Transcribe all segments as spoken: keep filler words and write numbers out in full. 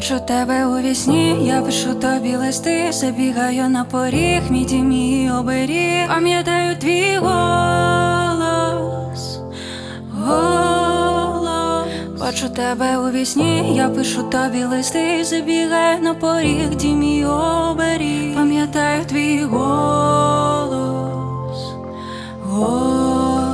Бачу тебе у вісні, я пишу тобі листи, забігаю на поріг, мій дім, мій оберіг. Пам'ятаю твій голос, голос. Бачу тебе у вісні, я пишу тобі листи, забігаю на поріг, дім, мій оберіг. Пам'ятаю твій голос, голос.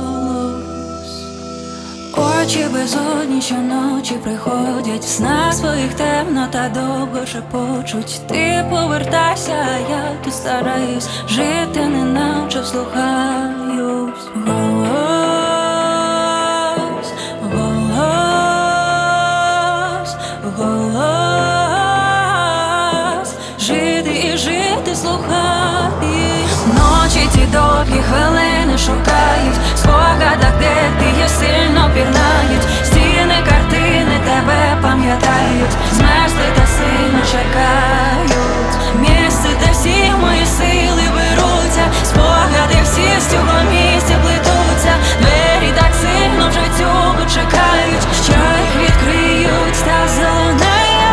Очі безодні щоночі приходять в снах своїх темно та довго шепочуть. Ти повертайся, а я тут стараюсь жити, неначе вслухаюсь. Голос, голос, голос. Жити і жити, слухаюсь. Ночі ті довгі хвилини шукають в спогадах, де ти є, сильно пірнають. Стіни, картини тебе пам'ятають, змерзли та сильно чекають. Місце, де всі мої сили беруться, спогади всі з цього місця плетуться. Двері так сильно вже цього чекають, що їх відкриють та зеленеє.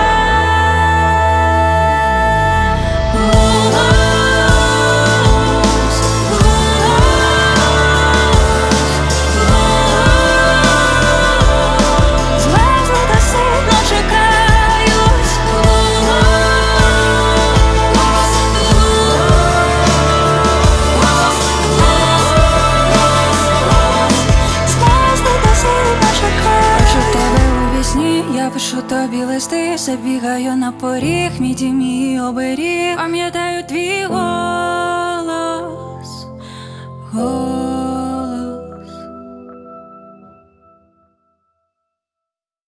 Я пишу тобі листи, забігаю на поріг, мій дім, мій оберіг. Пам'ятаю твій